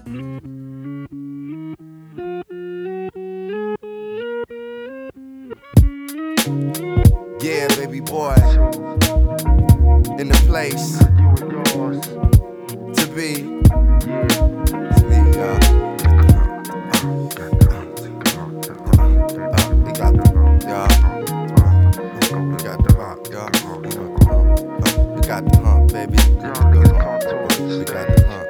Yeah, baby boy, in the place to be. It's me, y'all. We got the hump, y'all. We got the hump, baby. We got the hump. We got the hump.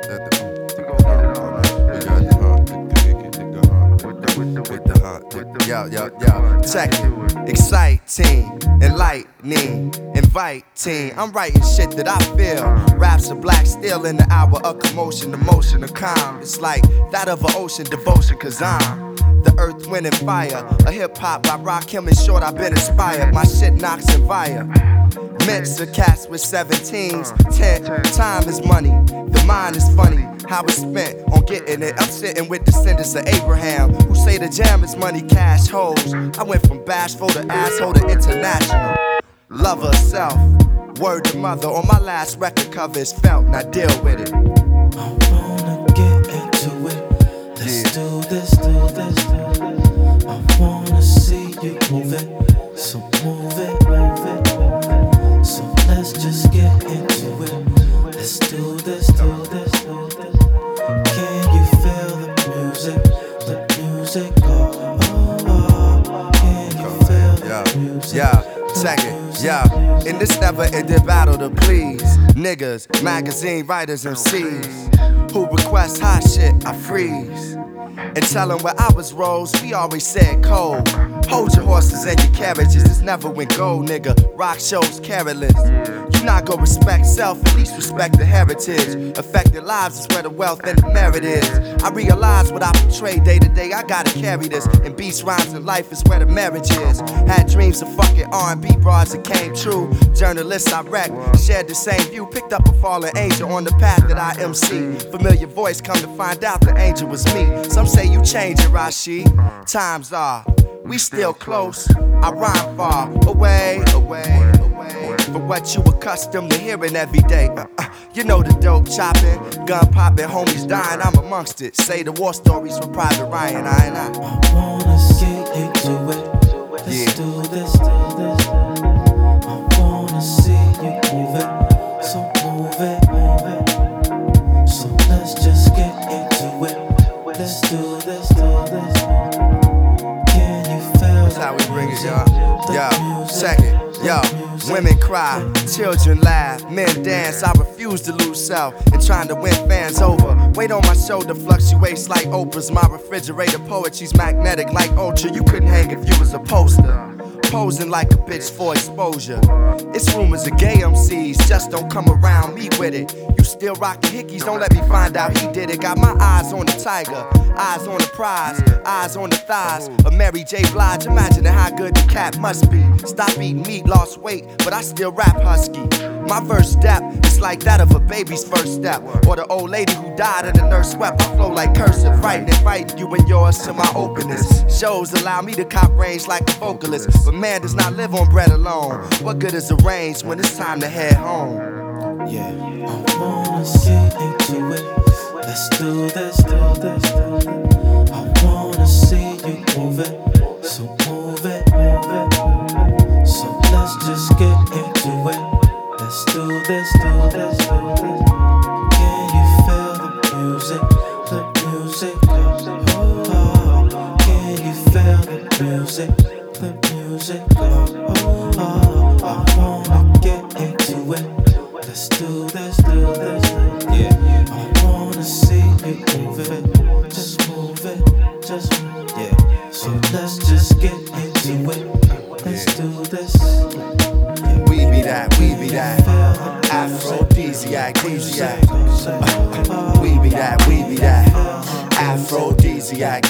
With the hump. Yo. Check it. Exciting, enlightening, inviting. I'm writing shit that I feel. Raps of black steel in the hour of commotion, emotion of calm. It's like that of an ocean devotion, cause I'm the earth, wind, and fire. A hip-hop by Rakim and Short, I've been inspired. My shit knocks and fire. Mix of cats with 17s. 10 time is money. The mind is funny. How it's spent on getting it. I'm sitting with descendants of Abraham who say the jam is money, cash, hoes. I went from bashful to asshole to international. Love herself. Word to mother. On my last record cover is felt. Now deal with it. I wanna get into it. Let's do this. I wanna see you move it. So move it. So let's just get into it. Let's do this. Can you feel the music? The music, oh. Can you feel the music? Yeah, check it. Yeah, in this never-ending battle to please niggas, magazine writers, and MCs who request hot shit, I freeze and tell them where I was rose. We always said cold. Hold your horses and your carriages. It's never went gold, nigga. Rock shows careless. You not gonna respect self, at least respect the heritage. Affected lives is where the wealth and the merit is. I realize what I portray day to day. I gotta carry this. And beats, rhymes, and life is where the marriage is. Had dreams of fucking R&B broads that came true. Journalists I wrecked, shared the same view. Picked up a fallen angel on the path that I MC. Familiar voice, come to find out the angel was me. Some say you change it, Rashid. Times are, we still close. I rhyme far away. For what you accustomed to hearing every day. You know the dope chopping, gun popping, homies dying. I'm amongst it. Say the war stories for Private Ryan. I wanna get into it. Let's do this. I wanna see you move it. So move it. So let's just get into it. Let's do this. Can you feel that's how we bring it, y'all. Yo, check it. Yo, women cry, children laugh, men dance. I refuse to lose self and trying to win fans over. Weight on my shoulder fluctuates like Oprah's. My refrigerator poetry's magnetic like Ultra. You couldn't hang if you was a poster. Posing like a bitch for exposure. It's rumors of gay MCs, just don't come around me with it. You still rockin' hickeys, don't let me find out he did it. Got my eyes on the tiger, eyes on the prize, eyes on the thighs of Mary J. Blige. Imagining how good the cat must be. Stop eating meat, lost weight, but I still rap husky. My first step is like that of a baby's first step, or the old lady who died and the nurse swept. I flow like cursive, writing and fighting you and yours to my openness. Shows allow me to cop range like a vocalist, but man does not live on bread alone. What good is a range when it's time to head home? Yeah, I wanna get into it. Let's do this. I wanna see you move it. So move it. So let's just get into it. Let's do this. Can you feel the music? The music. Oh, can you feel the music? The music. Oh, I wanna get into it. Let's do this. Yeah, I wanna see you move it. Just move it. Yeah. So let's just get into it. Let's do this. We be that. Aphrodisiac. We be that. Aphrodisiac.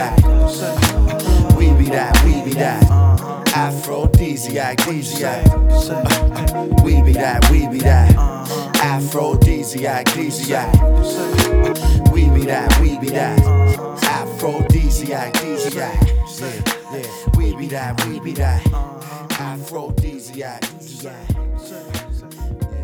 We be that. Aphrodisiac. We be that. Aphrodisiac. We be that. Aphrodisiac. Yeah. We be that. Aphrodisiac.